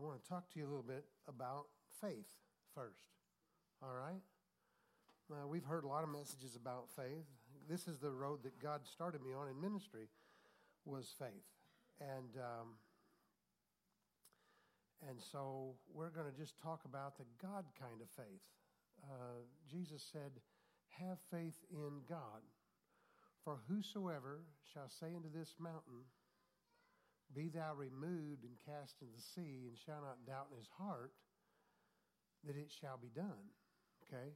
want to talk to you a little bit about faith first. All right? We've heard a lot of messages about faith. This is the road that God started me on in ministry, was faith. And so we're going to just talk about the God kind of faith. Jesus said, have faith in God. For whosoever shall say unto this mountain, be thou removed and cast into the sea, and shall not doubt in his heart, that it shall be done. Okay?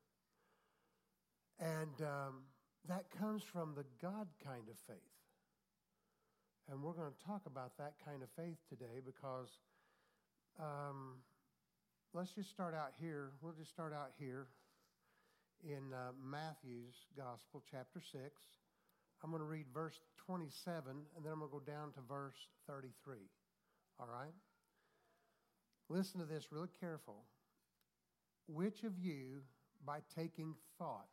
And that comes from the God kind of faith. And we're going to talk about that kind of faith today because let's just start out here. We'll just start out here in Matthew's Gospel, chapter 6. I'm going to read verse 27, and then I'm going to go down to verse 33. All right? Listen to this really careful. Which of you, by taking thought,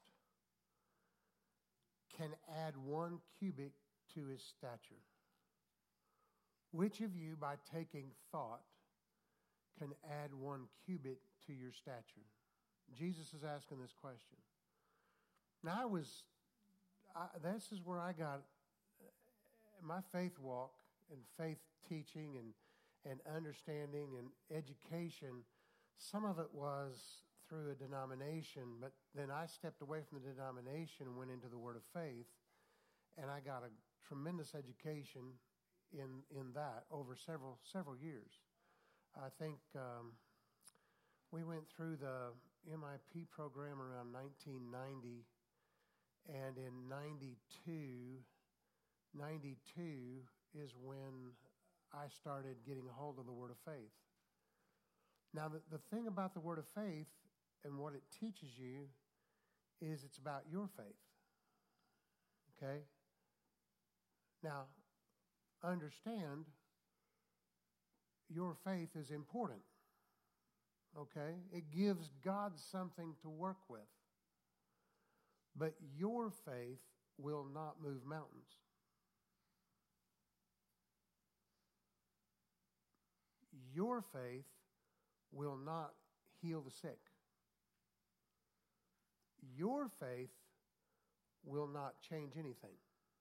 can add 1 cubit to his stature? Which of you, by taking thought, can add 1 cubit to your stature? Jesus is asking this question. Now, this is where I got my faith walk and faith teaching and understanding and education. Some of it was through a denomination, but then I stepped away from the denomination and went into the Word of Faith, and I got a tremendous education in that over several years. I think we went through the MIP program around 1990, and in 92 is when I started getting a hold of the Word of Faith. Now, the thing about the Word of Faith and what it teaches you is it's about your faith. Okay? Now, understand your faith is important. Okay? It gives God something to work with. But your faith will not move mountains. Your faith will not heal the sick. Your faith will not change anything.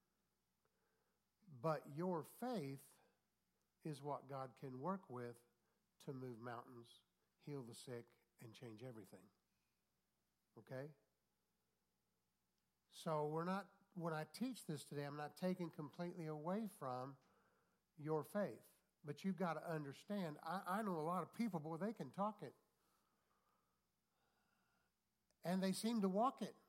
But your faith is what God can work with to move mountains, heal the sick, and change everything. Okay? So when I teach this today, I'm not taking completely away from your faith. But you've got to understand, I know a lot of people, boy, they can talk it. And they seem to walk it.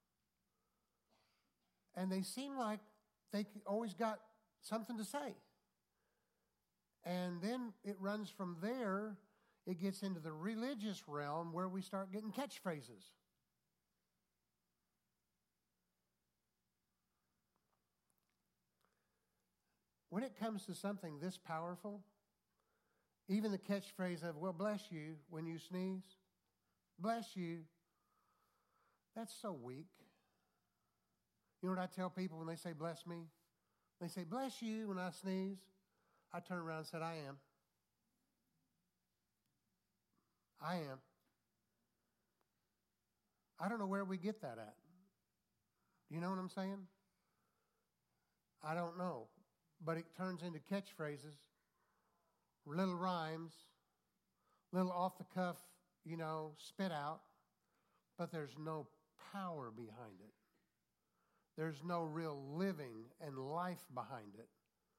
And they seem like they always got something to say. And then it runs from there, it gets into the religious realm where we start getting catchphrases. When it comes to something this powerful, even the catchphrase of, well, bless you when you sneeze, bless you, that's so weak. You know what I tell people when they say bless me? They say, bless you when I sneeze. I turn around and said, I am. I am. I don't know where we get that at. You know what I'm saying? I don't know. But it turns into catchphrases, little rhymes, little off-the-cuff, spit out. But there's no power behind it. There's no real living and life behind it.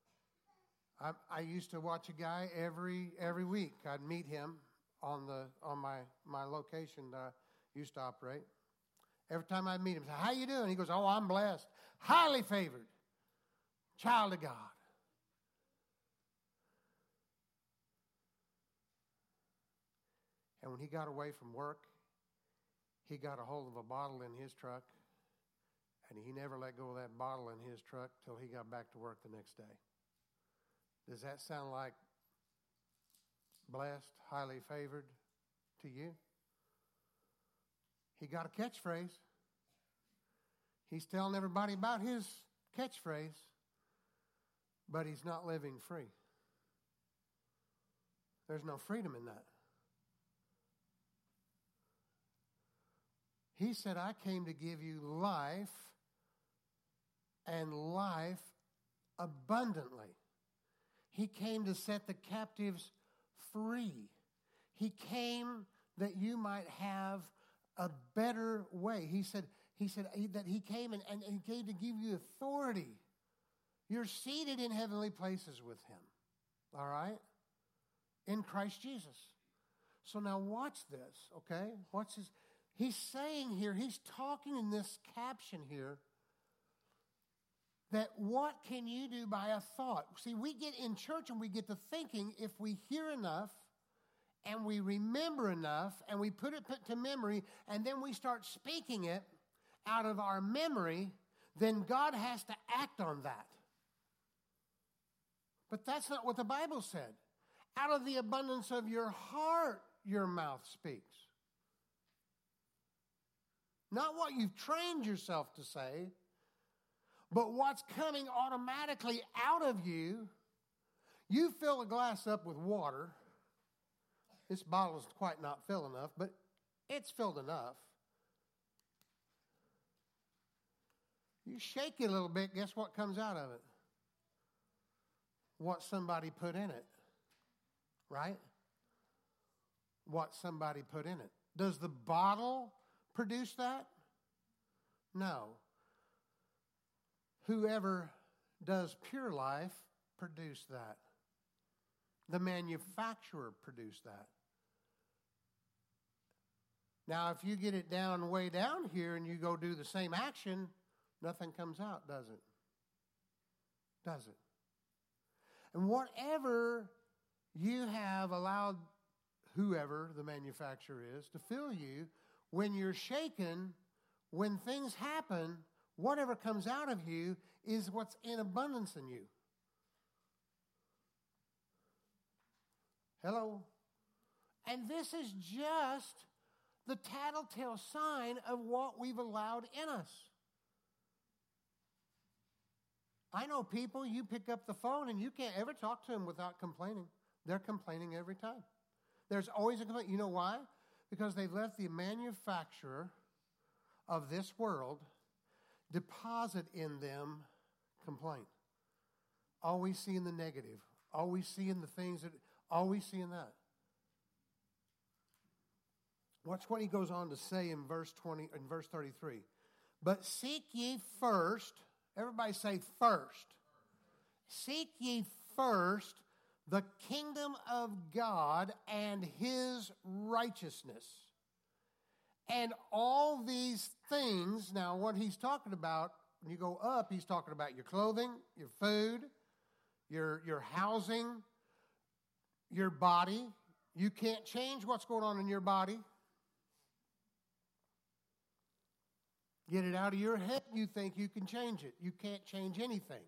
I used to watch a guy every week. I'd meet him on my location that I used to operate. Every time I'd meet him, I say, how you doing? He goes, oh, I'm blessed. Highly favored. Child of God. And when he got away from work, he got a hold of a bottle in his truck, and he never let go of that bottle in his truck till he got back to work the next day. Does that sound like blessed, highly favored to you? He got a catchphrase. He's telling everybody about his catchphrase, but he's not living free. There's no freedom in that. He said, I came to give you life and life abundantly. He came to set the captives free. He came that you might have a better way. He said that he came and he came to give you authority. You're seated in heavenly places with him. All right? In Christ Jesus. So now watch this, okay? Watch this. He's saying here, he's talking in this caption here, that what can you do by a thought? See, we get in church and we get to thinking, if we hear enough and we remember enough and we put it to memory and then we start speaking it out of our memory, then God has to act on that. But that's not what the Bible said. Out of the abundance of your heart, your mouth speaks. Not what you've trained yourself to say, but what's coming automatically out of you. You fill a glass up with water. This bottle is quite not full enough, but it's filled enough. You shake it a little bit, guess what comes out of it? What somebody put in it, right? What somebody put in it. Does the bottle produce that? No. Whoever does Pure Life produced that. The manufacturer produced that. Now, if you get it down way down here and you go do the same action, nothing comes out, does it? Does it? And whatever you have allowed whoever the manufacturer is to fill you, when you're shaken, when things happen, whatever comes out of you is what's in abundance in you. Hello? And this is just the tattletale sign of what we've allowed in us. I know people, you pick up the phone and you can't ever talk to them without complaining. They're complaining every time. There's always a complaint. You know why? Because they've let the manufacturer of this world deposit in them complaint. Always seeing the negative. Always seeing the things that, always seeing that. Watch what he goes on to say in verse 33. But seek ye first, everybody say first. Seek ye first the kingdom of God and his righteousness. And all these things, now what he's talking about, when you go up, he's talking about your clothing, your food, your housing, your body. You can't change what's going on in your body. Get it out of your head, you think you can change it. You can't change anything.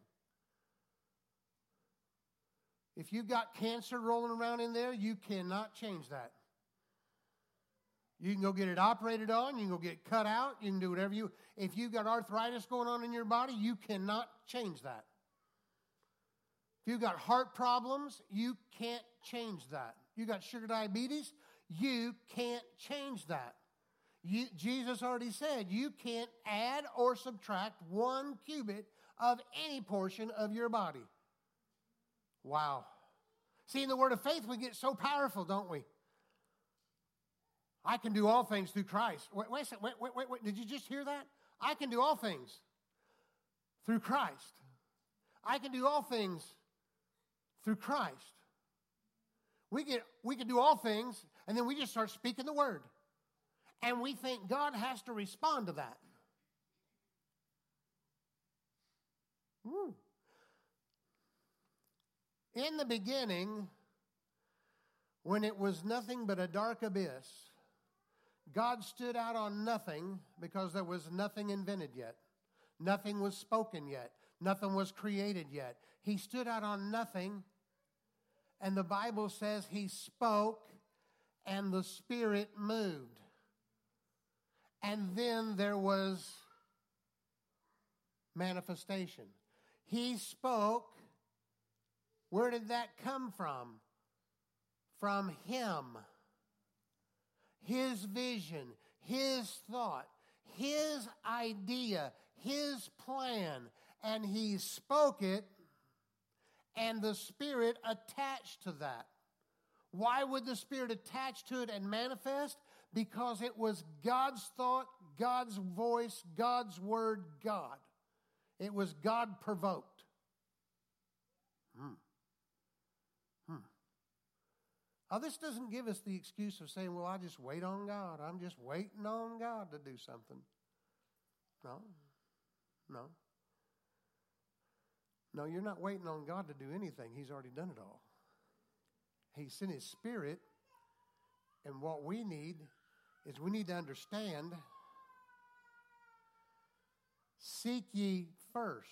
If you've got cancer rolling around in there, you cannot change that. You can go get it operated on. You can go get it cut out. You can do whatever you... If you've got arthritis going on in your body, you cannot change that. If you've got heart problems, you can't change that. You got sugar diabetes, you can't change that. Jesus already said you can't add or subtract 1 cubit of any portion of your body. Wow. See, in the word of faith, we get so powerful, don't we? I can do all things through Christ. Wait a second. Wait. Did you just hear that? I can do all things through Christ. I can do all things through Christ. We can do all things, and then we just start speaking the word. And we think God has to respond to that. Woo. In the beginning, when it was nothing but a dark abyss, God stood out on nothing because there was nothing invented yet. Nothing was spoken yet. Nothing was created yet. He stood out on nothing, and the Bible says he spoke and the Spirit moved. And then there was manifestation. He spoke. Where did that come from? from Him, His vision, His thought, His idea, His plan, and He spoke it, and the Spirit attached to that. Why would the Spirit attach to it and manifest? Because it was God's thought, God's voice, God's word, God. It was God-provoked. Now, this doesn't give us the excuse of saying, well, I just wait on God. I'm just waiting on God to do something. No. No, you're not waiting on God to do anything. He's already done it all. He sent His Spirit, and what we need is we need to understand, seek ye first.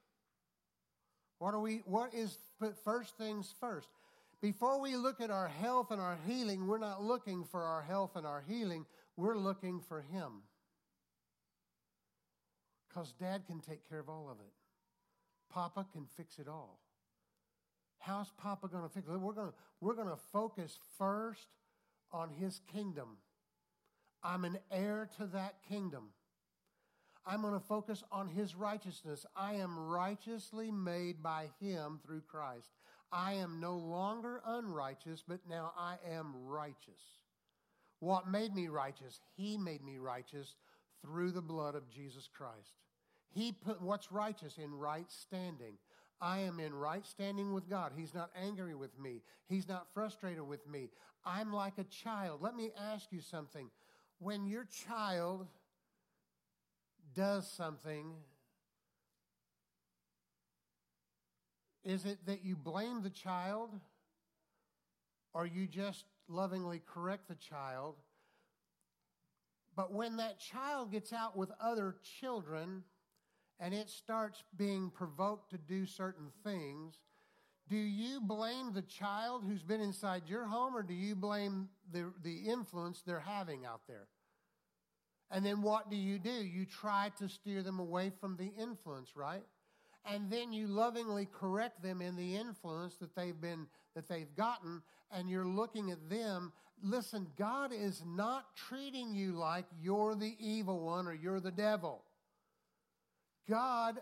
What is first things first? Before we look at our health and our healing, we're not looking for our health and our healing. We're looking for Him. Because Dad can take care of all of it. Papa can fix it all. How's Papa going to fix it? We're going to focus first on His kingdom. I'm an heir to that kingdom. I'm going to focus on His righteousness. I am righteously made by Him through Christ. I am no longer unrighteous, but now I am righteous. What made me righteous? He made me righteous through the blood of Jesus Christ. He put what's righteous in right standing. I am in right standing with God. He's not angry with me. He's not frustrated with me. I'm like a child. Let me ask you something. When your child does something, is it that you blame the child, or you just lovingly correct the child? But when that child gets out with other children and it starts being provoked to do certain things, do you blame the child who's been inside your home, or do you blame the influence they're having out there? And then what do? You try to steer them away from the influence, right? And then you lovingly correct them in the influence that they've gotten, and you're looking at them. Listen, God is not treating you like you're the evil one or you're the devil. God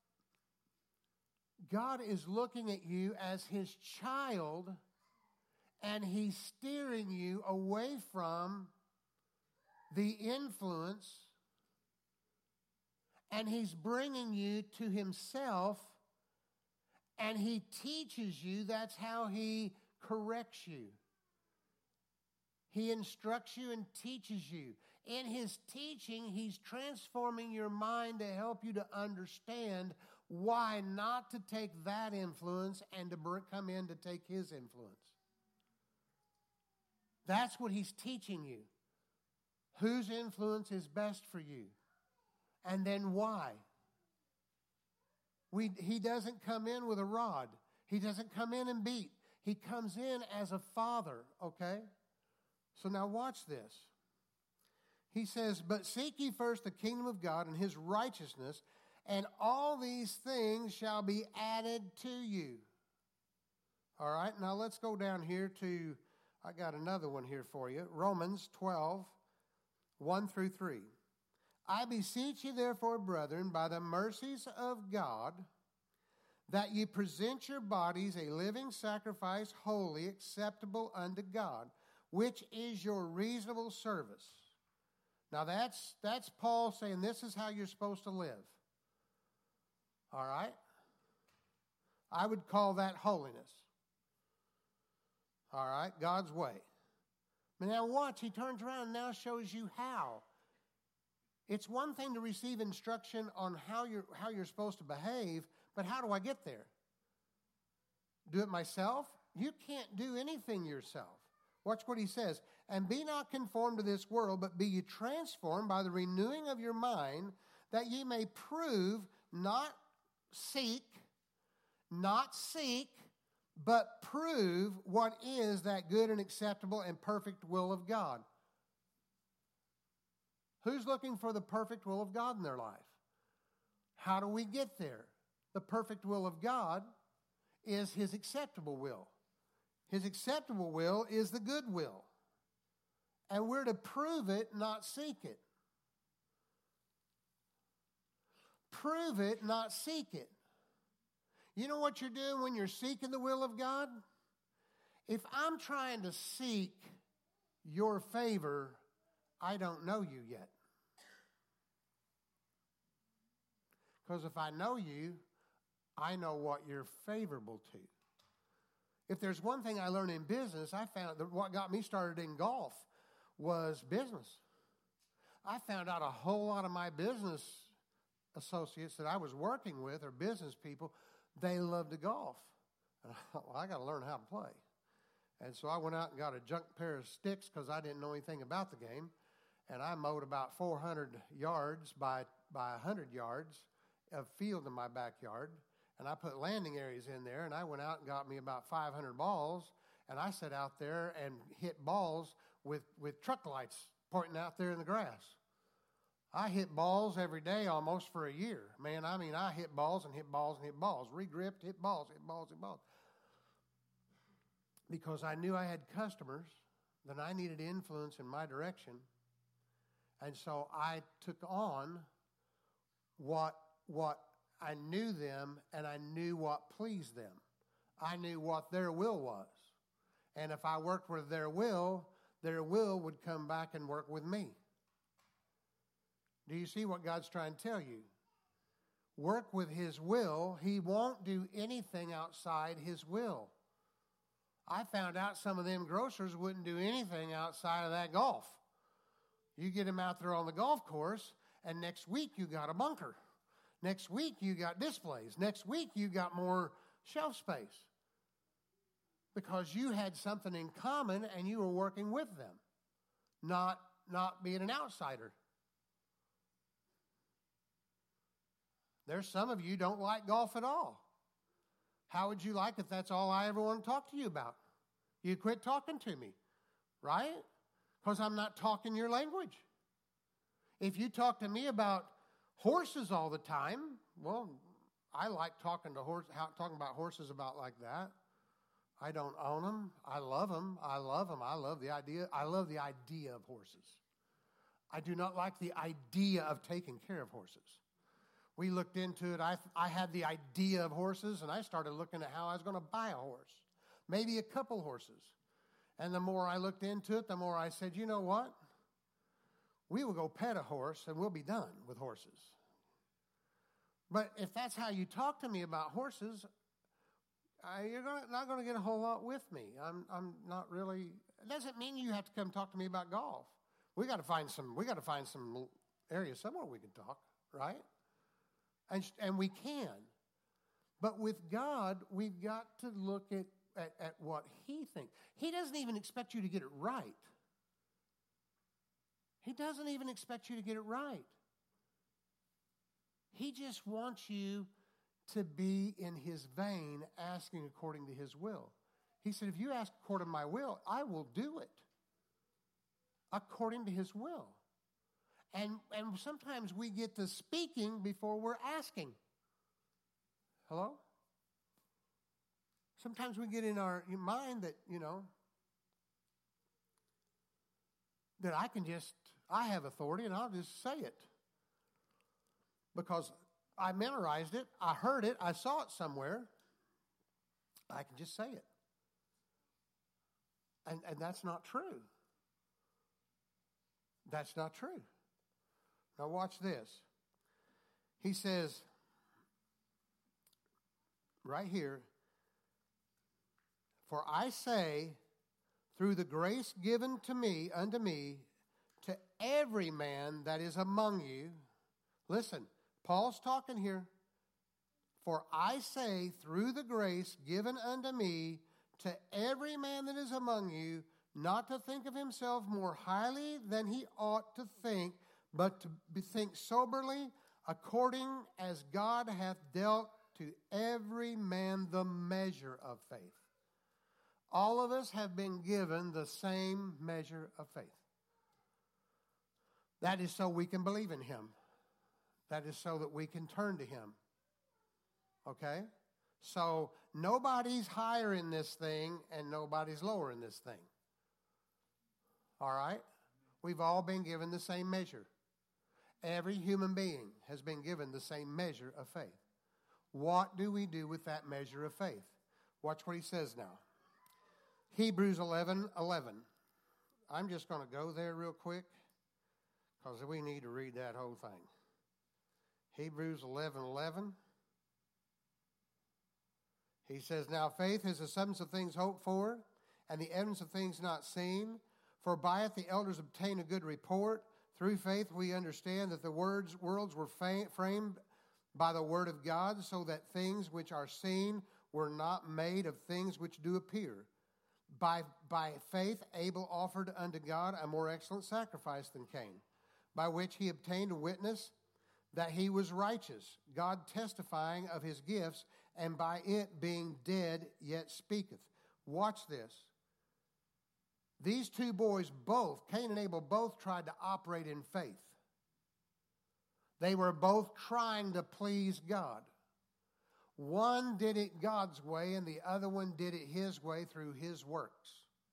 is looking at you as His child, and He's steering you away from the influence, and He's bringing you to Himself, and He teaches you. That's how He corrects you. He instructs you and teaches you. In His teaching, He's transforming your mind to help you to understand why not to take that influence and to come in to take His influence. That's what He's teaching you. Whose influence is best for you? And then why? He doesn't come in with a rod. He doesn't come in and beat. He comes in as a father, okay? So now watch this. He says, but seek ye first the kingdom of God and His righteousness, and all these things shall be added to you. All right, now let's go down here to, I got another one here for you. Romans 12, 1 through 3. I beseech you therefore, brethren, by the mercies of God, that ye present your bodies a living sacrifice, holy, acceptable unto God, which is your reasonable service. Now that's Paul saying this is how you're supposed to live. All right? I would call that holiness. All right? God's way. But now watch, he turns around and now shows you how. It's one thing to receive instruction on how you're supposed to behave, but how do I get there? Do it myself? You can't do anything yourself. Watch what he says. And be not conformed to this world, but be ye transformed by the renewing of your mind, that ye may prove, not seek, but prove what is that good and acceptable and perfect will of God. Who's looking for the perfect will of God in their life? How do we get there? The perfect will of God is His acceptable will. His acceptable will is the good will. And we're to prove it, not seek it. Prove it, not seek it. You know what you're doing when you're seeking the will of God? If I'm trying to seek your favor, I don't know you yet. Because if I know you, I know what you're favorable to. If there's one thing I learned in business, I found that what got me started in golf was business. I found out a whole lot of my business associates that I was working with, or business people, they love to golf. And I thought, well, I got to learn how to play. And so I went out and got a junk pair of sticks because I didn't know anything about the game. And I mowed about 400 yards by 100 yards of field in my backyard. And I put landing areas in there, and I went out and got me about 500 balls. And I sat out there and hit balls with truck lights pointing out there in the grass. I hit balls every day almost for a year. Man, I hit balls and hit balls and hit balls. Regripped, hit balls, hit balls, hit balls. Because I knew I had customers, that I needed influence in my direction. And so I took on what I knew them, and I knew what pleased them. I knew what their will was. And if I worked with their will would come back and work with me. Do you see what God's trying to tell you? Work with His will. He won't do anything outside His will. I found out some of them grocers wouldn't do anything outside of that golf. You get them out there on the golf course, and next week you got a bunker. Next week you got displays. Next week you got more shelf space. Because you had something in common and you were working with them, not being an outsider. There's some of you don't like golf at all. How would you like if that's all I ever want to talk to you about? You quit talking to me, right? Because I'm not talking your language. If you talk to me about horses all the time, well, I like talking about horses about like that. I don't own them. I love them. I love them. I love the idea. I love the idea of horses. I do not like the idea of taking care of horses. We looked into it. I had the idea of horses, and I started looking at how I was going to buy a horse, maybe a couple horses. And the more I looked into it, the more I said, you know what? We will go pet a horse, and we'll be done with horses. But if that's how you talk to me about horses, you're not going to get a whole lot with me. I'm not really. It doesn't mean you have to come talk to me about golf. We got to find some areas somewhere we can talk, right? And we can. But with God, we've got to look at what He thinks. He doesn't even expect you to get it right. He doesn't even expect you to get it right. He just wants you to be in His vein, asking according to His will. He said, if you ask according to my will, I will do it according to His will. And sometimes we get to speaking before we're asking. Hello? Sometimes we get in our mind that, that I have authority and I'll just say it. Because I memorized it, I heard it, I saw it somewhere. I can just say it. And that's not true. That's not true. Now watch this. He says, right here, for I say, through the grace given to me, unto me, to every man that is among you. Listen, Paul's talking here. For I say, through the grace given unto me, to every man that is among you, not to think of himself more highly than he ought to think, but to think soberly, according as God hath dealt to every man the measure of faith. All of us have been given the same measure of faith. That is so we can believe in Him. That is so that we can turn to Him. Okay? So nobody's higher in this thing and nobody's lower in this thing. All right? We've all been given the same measure. Every human being has been given the same measure of faith. What do we do with that measure of faith? Watch what he says now. Hebrews 11:11. I'm just going to go there real quick because we need to read that whole thing. Hebrews 11:11. He says, now faith is the substance of things hoped for and the evidence of things not seen. For by it the elders obtained a good report. Through faith we understand that the worlds were framed by the word of God, so that things which are seen were not made of things which do appear. By faith Abel offered unto God a more excellent sacrifice than Cain, by which he obtained a witness that he was righteous, God testifying of his gifts, and by it being dead yet speaketh. Watch this. These two boys both, Cain and Abel, both tried to operate in faith. They were both trying to please God. One did it God's way and the other one did it his way through his works.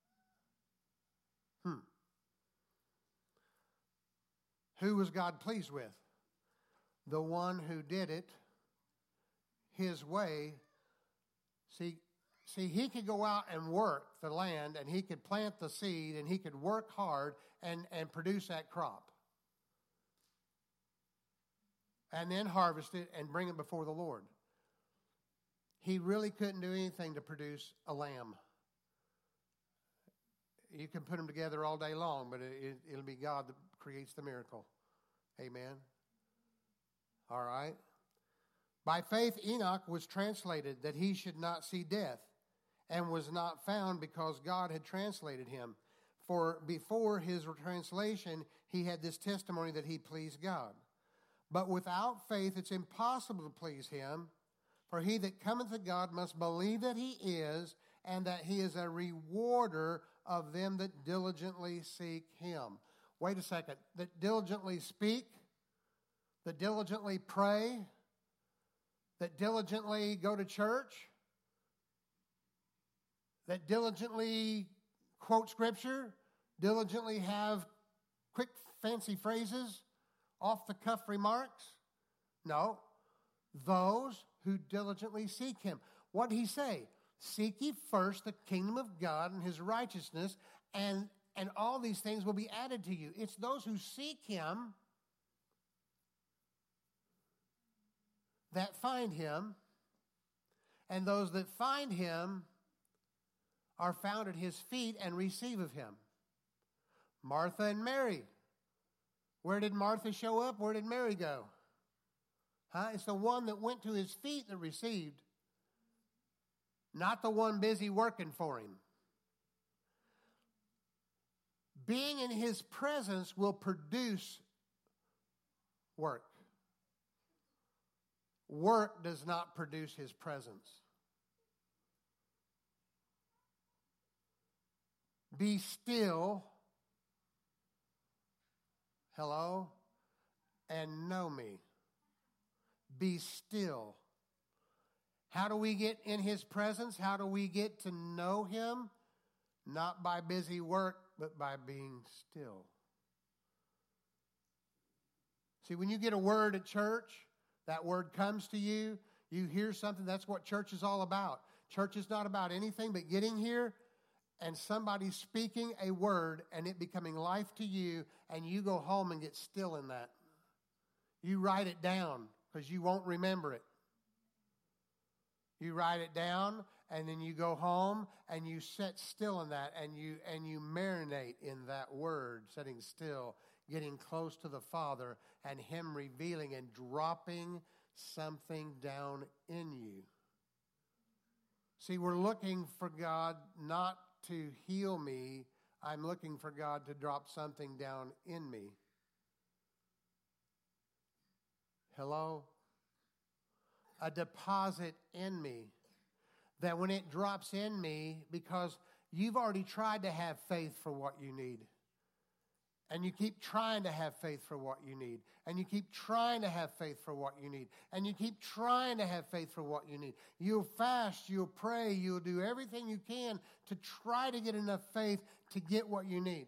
Who was God pleased with? The one who did it his way. See, he could go out and work the land and he could plant the seed and he could work hard and produce that crop. And then harvest it and bring it before the Lord. He really couldn't do anything to produce a lamb. You can put them together all day long, but it'll be God that creates the miracle. Amen. All right. By faith Enoch was translated that he should not see death, and was not found because God had translated him. For before his translation he had this testimony that he pleased God. But without faith it's impossible to please him. For he that cometh to God must believe that he is, and that he is a rewarder of them that diligently seek him. Wait a second. That diligently speak, that diligently pray, that diligently go to church, that diligently quote scripture, diligently have quick fancy phrases, off-the-cuff remarks. No, those who diligently seek him. What did he say? Seek ye first the kingdom of God and his righteousness, and all these things will be added to you. It's those who seek him that find him, and those that find him are found at his feet and receive of him. Martha and Mary. Where did Martha show up? Where did Mary go? It's the one that went to his feet that received, not the one busy working for him. Being in his presence will produce work. Work does not produce his presence. Be still, hello, and know me. Be still. How do we get in his presence? How do we get to know him? Not by busy work, but by being still. See, when you get a word at church, that word comes to you, you hear something, that's what church is all about. Church is not about anything but getting here and somebody speaking a word and it becoming life to you, and you go home and get still in that. You write it down because you won't remember it. You write it down and then you go home and you sit still in that, and you marinate in that word, sitting still, getting close to the Father and him revealing and dropping something down in you. See, we're looking for God not to heal me. I'm looking for God to drop something down in me. Hello? A deposit in me. That when it drops in me, because you've already tried to have faith for what you need. And you keep trying to have faith for what you need. And you keep trying to have faith for what you need. And you keep trying to have faith for what you need. You'll fast, you'll pray, you'll do everything you can to try to get enough faith to get what you need.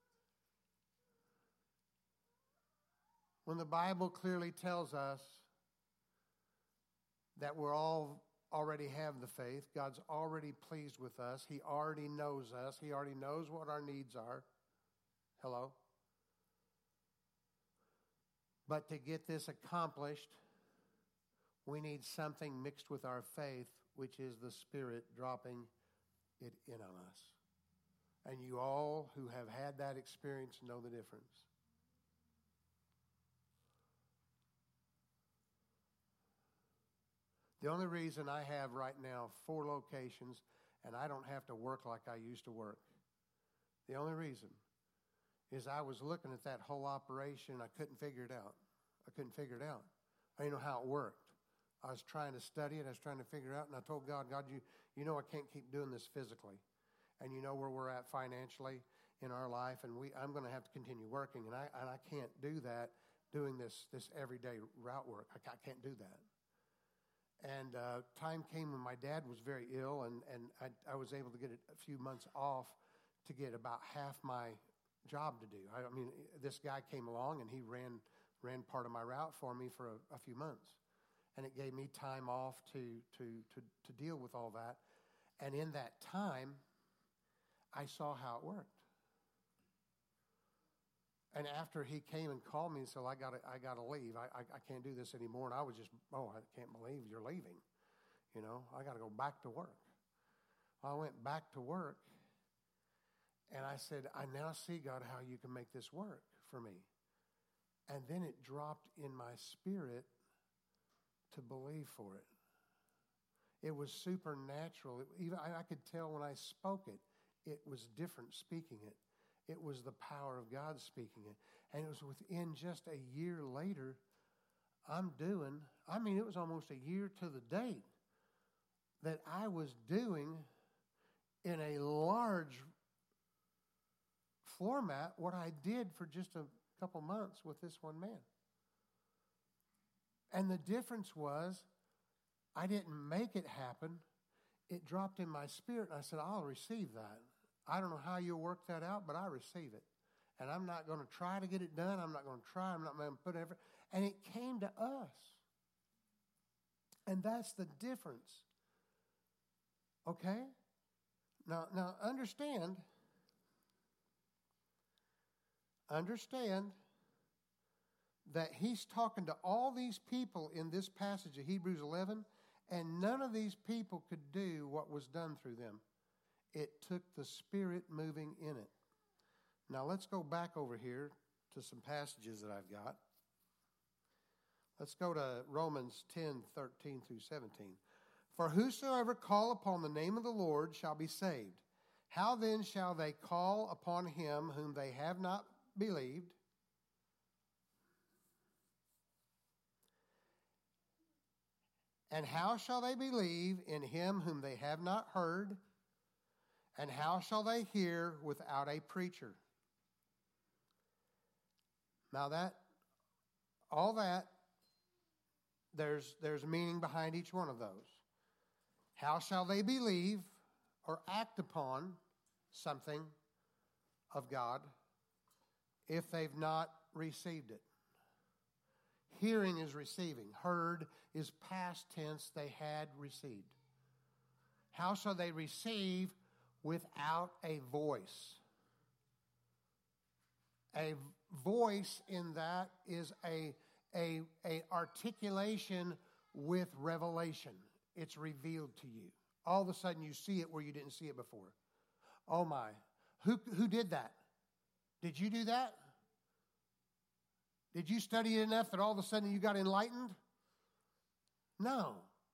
When the Bible clearly tells us that we're all already have the faith, God's already pleased with us, He already knows us, He already knows what our needs are. Hello? But to get this accomplished, we need something mixed with our faith, which is the Spirit dropping it in on us. And you all who have had that experience know the difference. The only reason I have right now 4 locations and I don't have to work like I used to work, the only reason is I was looking at that whole operation. I couldn't figure it out. I didn't know how it worked. I was trying to study it. I was trying to figure it out. And I told God, you know I can't keep doing this physically. And you know where we're at financially in our life. And I'm going to have to continue working. And I can't do that doing this everyday route work. I can't do that. And time came when my dad was very ill. And I was able to get a few months off to get about half my job to do. I mean, this guy came along and he ran part of my route for me for a few months, and it gave me time off to deal with all that. And in that time, I saw how it worked. And after he came and called me and said, I gotta leave. I can't do this anymore. And I was just, I can't believe you're leaving. You know, I got to go back to work. I went back to work. And I said, I now see, God, how you can make this work for me. And then it dropped in my spirit to believe for it. It was supernatural. I could tell when I spoke it, it was different speaking it. It was the power of God speaking it. And it was within just a year later, it was almost a year to the date that I was doing in a large format what I did for just a couple months with this one man. And the difference was I didn't make it happen. It dropped in my spirit, and I said, I'll receive that. I don't know how you'll work that out, but I receive it. And I'm not going to try to get it done. I'm not going to try. I'm not going to put effort. And it came to us. And that's the difference. Okay? Now understand that he's talking to all these people in this passage of Hebrews 11, and none of these people could do what was done through them. It took the Spirit moving in it. Now let's go back over here to some passages that I've got. Let's go to Romans 10:13 through 17. For whosoever call upon the name of the Lord shall be saved. How then shall they call upon him whom they have not believed? And how shall they believe in him whom they have not heard? And how shall they hear without a preacher? Now there's meaning behind each one of those. How shall they believe or act upon something of God if they've not received it? Hearing is receiving. Heard is past tense. They had received. How shall they receive without a voice? A voice in that is a articulation with revelation. It's revealed to you. All of a sudden you see it where you didn't see it before. Oh my. Who did that? Did you do that? Did you study it enough that all of a sudden you got enlightened? No.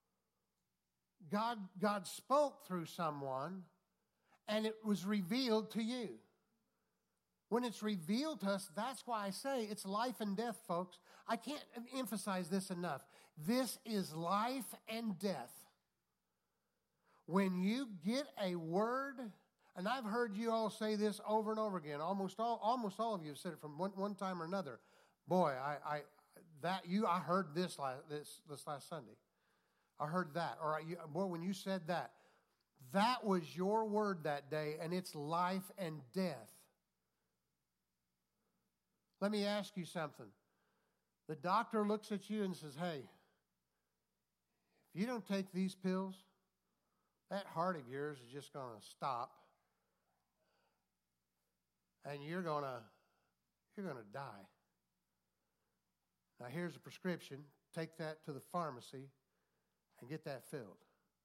God spoke through someone, and it was revealed to you. When it's revealed to us, that's why I say it's life and death, folks. I can't emphasize this enough. This is life and death. When you get a word, and I've heard you all say this over and over again. Almost all of you have said it from one time or another. Boy, I heard this last Sunday. I heard that. Boy, when you said that, that was your word that day, and it's life and death. Let me ask you something. The doctor looks at you and says, hey, if you don't take these pills, that heart of yours is just going to stop, and you're going to die. Now, here's a prescription. Take that to the pharmacy and get that filled.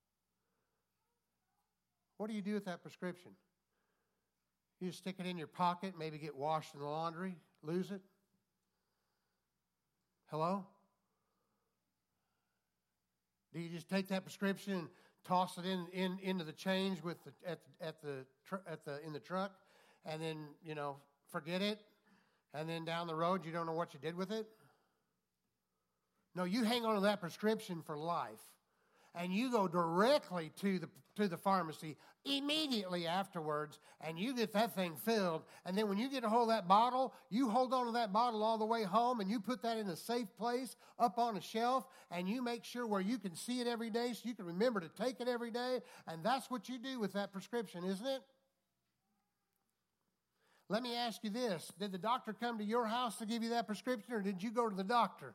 What do you do with that prescription? You just stick it in your pocket, maybe get washed in the laundry, lose it? Hello? Do you just take that prescription and toss it into the change with in the truck, and then forget it, and then down the road you don't know what you did with it? No, you hang on to that prescription for life, and you go directly to the pharmacy immediately afterwards, and you get that thing filled. And then when you get a hold of that bottle, you hold on to that bottle all the way home, and you put that in a safe place up on a shelf, and you make sure where you can see it every day so you can remember to take it every day. And that's what you do with that prescription, isn't it? Let me ask you this. Did the doctor come to your house to give you that prescription, or did you go to the doctor?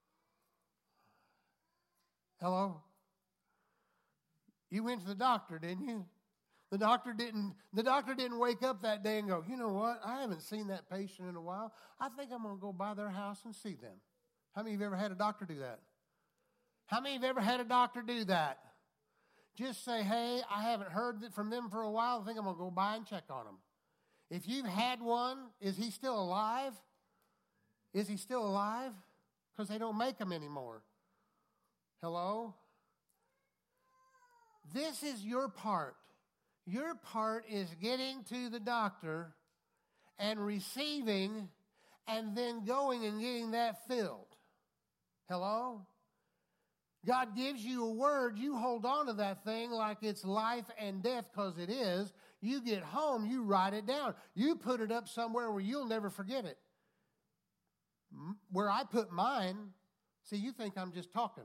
Hello? You went to the doctor, didn't you? The doctor didn't wake up that day and go, you know what? I haven't seen that patient in a while. I think I'm going to go by their house and see them. How many of you have ever had a doctor do that? How many of you have ever had a doctor do that? Just say, hey, I haven't heard from them for a while. I think I'm going to go by and check on them. If you've had one, is he still alive? Is he still alive? Because they don't make them anymore. Hello? This is your part. Your part is getting to the doctor and receiving and then going and getting that filled. Hello? God gives you a word. You hold on to that thing like it's life and death, because it is. You get home, you write it down. You put it up somewhere where you'll never forget it. Where I put mine, see, you think I'm just talking.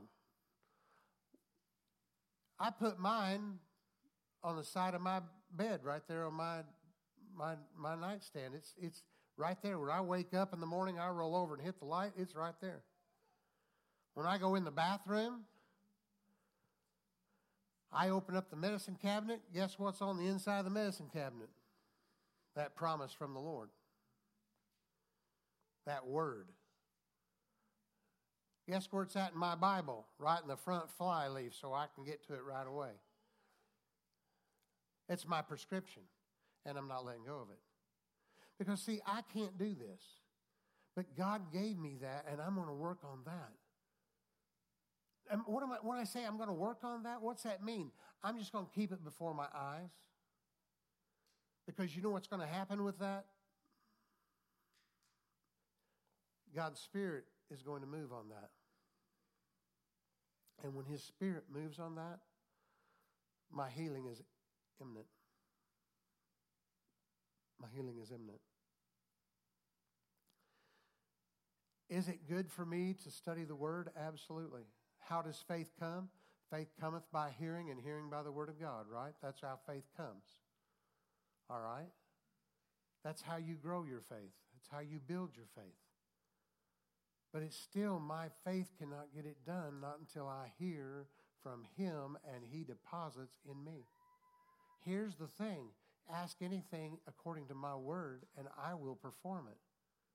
I put mine on the side of my bed right there on my nightstand. It's right there. When I wake up in the morning, I roll over and hit the light. It's right there. When I go in the bathroom, I open up the medicine cabinet. Guess what's on the inside of the medicine cabinet? That promise from the Lord. That word. Guess where it's at in my Bible? Right in the front fly leaf, so I can get to it right away. It's my prescription, and I'm not letting go of it. Because, see, I can't do this. But God gave me that, and I'm going to work on that. And when I say I'm going to work on that, what's that mean? I'm just going to keep it before my eyes. Because you know what's going to happen with that? God's Spirit is going to move on that. And when His Spirit moves on that, my healing is imminent. My healing is imminent. Is it good for me to study the Word? Absolutely. How does faith come? Faith cometh by hearing, and hearing by the Word of God, right? That's how faith comes. All right? That's how you grow your faith. That's how you build your faith. But it's still, my faith cannot get it done, not until I hear from Him and He deposits in me. Here's the thing. Ask anything according to my word, and I will perform it.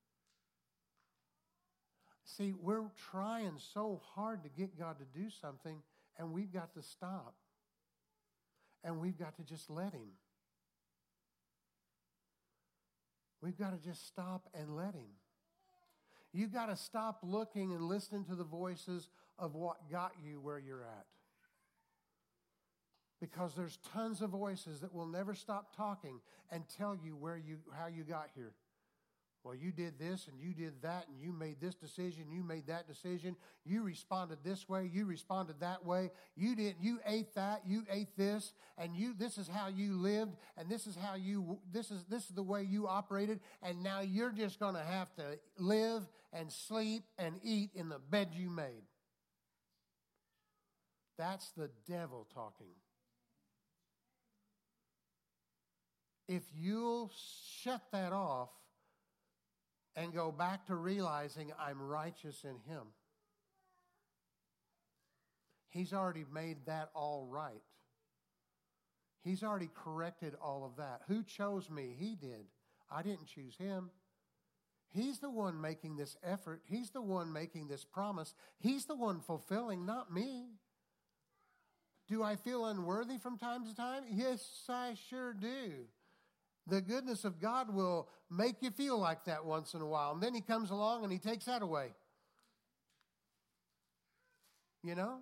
See, we're trying so hard to get God to do something, and we've got to stop. And we've got to just let Him. We've got to just stop and let Him. You've got to stop looking and listening to the voices of what got you where you're at. Because there's tons of voices that will never stop talking and tell you how you got here. Well, you did this and you did that and you made this decision, you made that decision. You responded this way, you responded that way. You ate that, you ate this, and this is how you lived, and this is the way you operated, and now you're just going to have to live and sleep and eat in the bed you made. That's the devil talking. If you'll shut that off and go back to realizing I'm righteous in Him, He's already made that all right. He's already corrected all of that. Who chose me? He did. I didn't choose Him. He's the one making this effort. He's the one making this promise. He's the one fulfilling, not me. Do I feel unworthy from time to time? Yes, I sure do. The goodness of God will make you feel like that once in a while. And then He comes along and He takes that away. You know?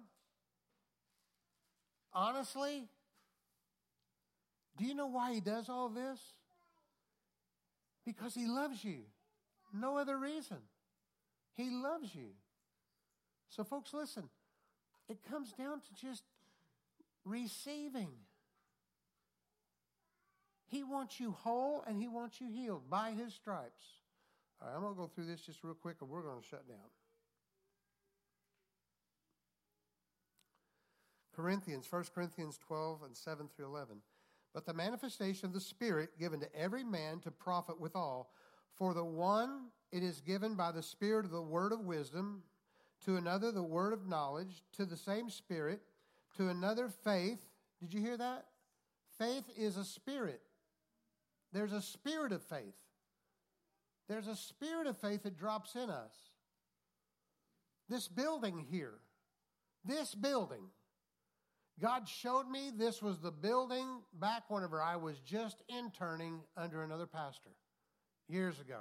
Honestly, do you know why He does all this? Because He loves you. No other reason. He loves you. So folks, listen. It comes down to just receiving. He wants you whole and He wants you healed by His stripes. All right, I'm going to go through this just real quick and we're going to shut down. Corinthians, 1 Corinthians 12 and 7 through 11. But the manifestation of the Spirit given to every man to profit withal. For the one it is given by the Spirit of the word of wisdom, to another the word of knowledge, to the same Spirit, to another faith. Did you hear that? Faith is a spirit. There's a spirit of faith. There's a spirit of faith that drops in us. This building here, this building, God showed me this was the building back whenever I was just interning under another pastor years ago.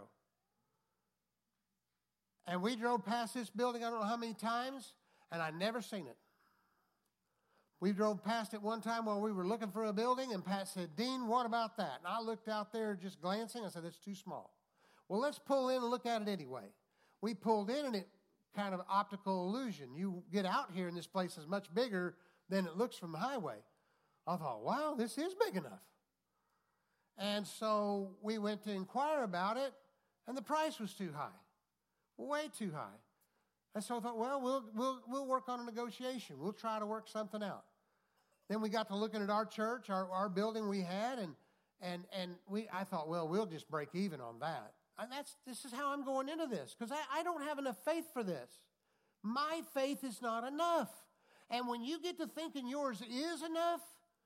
And we drove past this building I don't know how many times, and I'd never seen it. We drove past it one time while we were looking for a building, and Pat said, Dean, what about that? And I looked out there just glancing. I said, it's too small. Well, let's pull in and look at it anyway. We pulled in, and it kind of optical illusion. You get out here, and this place is much bigger than it looks from the highway. I thought, wow, this is big enough. And so we went to inquire about it, and the price was too high, way too high. And so I thought, well, we'll work on a negotiation. We'll try to work something out. Then we got to looking at our church, our building we had, and I thought, well, we'll just break even on that. And this is how I'm going into this, because I don't have enough faith for this. My faith is not enough. And when you get to thinking yours is enough,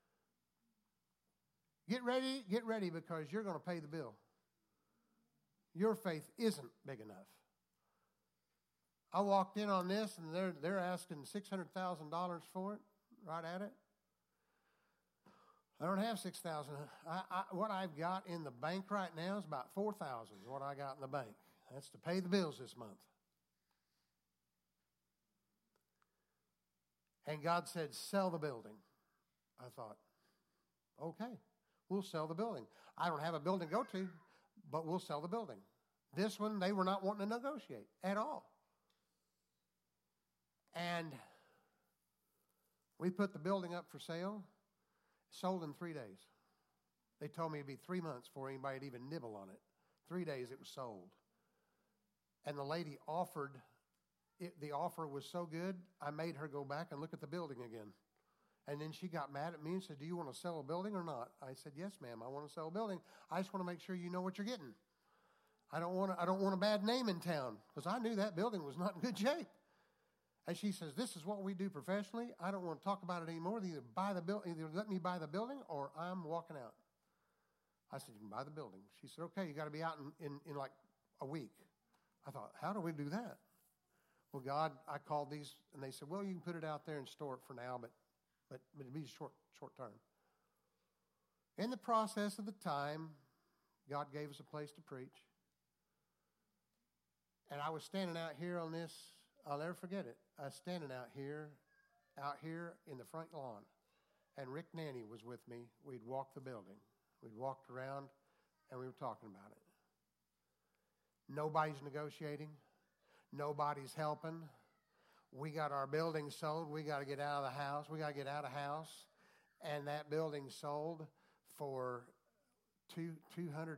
get ready because you're going to pay the bill. Your faith isn't big enough. I walked in on this, and they're asking $600,000 for it, right at it. I don't have $6,000. What I've got in the bank right now is about $4,000 is what I got in the bank. That's to pay the bills this month. And God said, sell the building. I thought, okay, we'll sell the building. I don't have a building to go to, but we'll sell the building. This one, they were not wanting to negotiate at all. And we put the building up for sale, sold in 3 days. They told me it'd be 3 months before anybody would even nibble on it. 3 days it was sold. And the lady offered, the offer was so good, I made her go back and look at the building again. And then she got mad at me and said, do you want to sell a building or not? I said, yes, ma'am, I want to sell a building. I just want to make sure you know what you're getting. I don't want a bad name in town, because I knew that building was not in good shape. And she says, this is what we do professionally. I don't want to talk about it anymore. Either let me buy the building or I'm walking out. I said, you can buy the building. She said, okay, you got to be out in like a week. I thought, how do we do that? Well, God, I called these, and they said, well, you can put it out there and store it for now, but it'll be short term. In the process of the time, God gave us a place to preach. And I was standing out here on this, I'll never forget it. I was standing out here in the front lawn, and Rick Nanny was with me. We'd walked the building. We'd walked around, and we were talking about it. Nobody's negotiating. Nobody's helping. We got our building sold. We got to get out of the house. We got to get out of house. And that building sold for $250,000.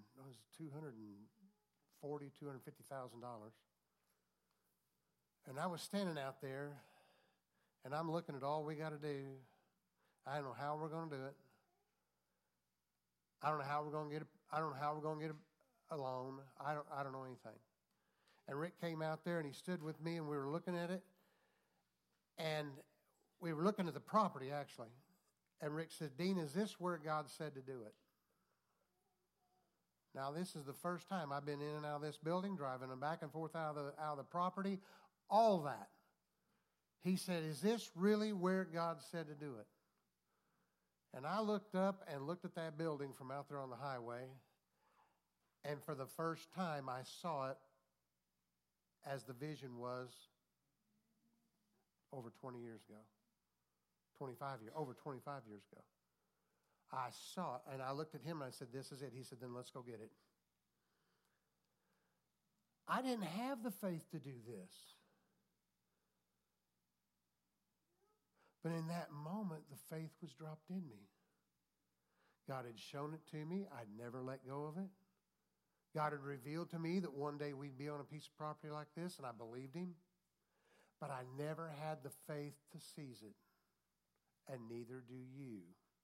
And I was standing out there, and I'm looking at all we got to do. I don't know how we're going to do it. I don't know how we're going to get it. I don't know how we're going to get a loan. I don't know anything. And Rick came out there, and he stood with me, and we were looking at it. And we were looking at the property, actually. And Rick said, Dean, is this where God said to do it? Now, this is the first time I've been in and out of this building, driving back and forth out of the property, all that. He said, is this really where God said to do it? And I looked up and looked at that building from out there on the highway, and for the first time I saw it as the vision was over 20 years ago. Over 25 years ago. I saw it, and I looked at him, and I said, this is it. He said, then let's go get it. I didn't have the faith to do this. But in that moment, the faith was dropped in me. God had shown it to me. I'd never let go of it. God had revealed to me that one day we'd be on a piece of property like this, and I believed him. But I never had the faith to seize it. And neither do you.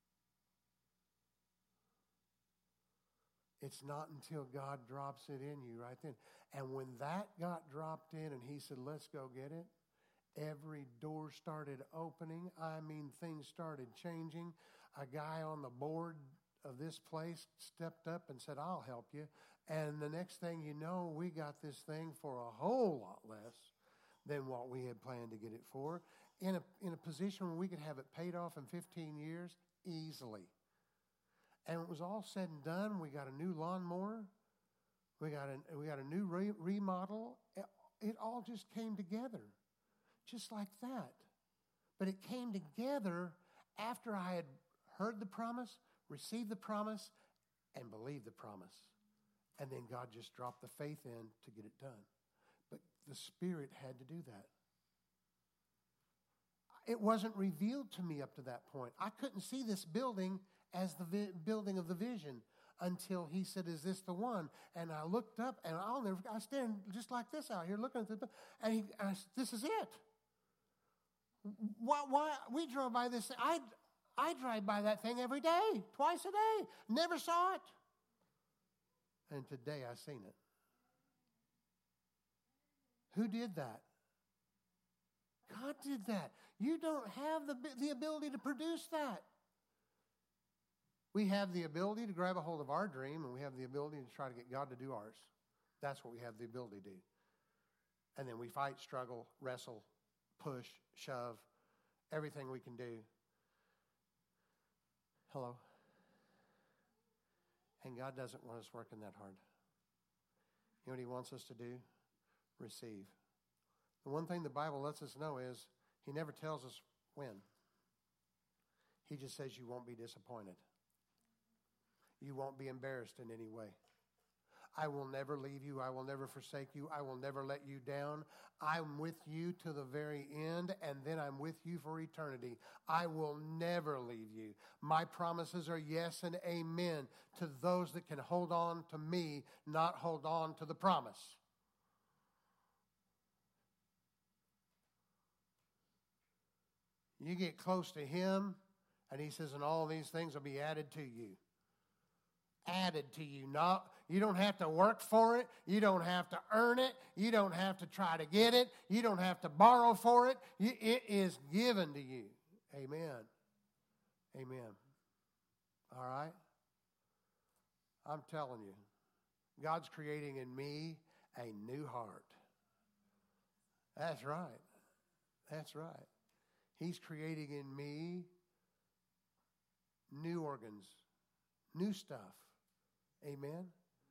It's not until God drops it in you right then. And when that got dropped in and he said, let's go get it, every door started opening. I mean, things started changing. A guy on the board of this place stepped up and said, I'll help you. And the next thing you know, we got this thing for a whole lot less than what we had planned to get it for. In a position where we could have it paid off in 15 years easily. And it was all said and done. We got a new lawnmower. We got a new remodel. It all just came together, just like that. But it came together after I had heard the promise, received the promise, and believed the promise. And then God just dropped the faith in to get it done. But the Spirit had to do that. It wasn't revealed to me up to that point. I couldn't see this building as the building of the vision until he said, is this the one? And I looked up, and I stand just like this out here looking at the, and I said, this is it. Why we drove by this? I drive by that thing every day, twice a day. Never saw it. And today I seen it. Who did that? God did that. You don't have the ability to produce that. We have the ability to grab a hold of our dream, and we have the ability to try to get God to do ours. That's what we have the ability to do. And then we fight, struggle, wrestle, push, shove, everything we can do. Hello? And God doesn't want us working that hard. You know what he wants us to do? Receive. The one thing the Bible lets us know is he never tells us when. He just says you won't be disappointed. You won't be embarrassed in any way. I will never leave you. I will never forsake you. I will never let you down. I'm with you to the very end, and then I'm with you for eternity. I will never leave you. My promises are yes and amen to those that can hold on to me, not hold on to the promise. You get close to him, and he says, and all these things will be added to you. Added to you. Not, you don't have to work for it. You don't have to earn it. You don't have to try to get it. You don't have to borrow for it. It is given to you. Amen. Amen. All right? I'm telling you, God's creating in me a new heart. That's right. That's right. He's creating in me new organs, new stuff. Amen.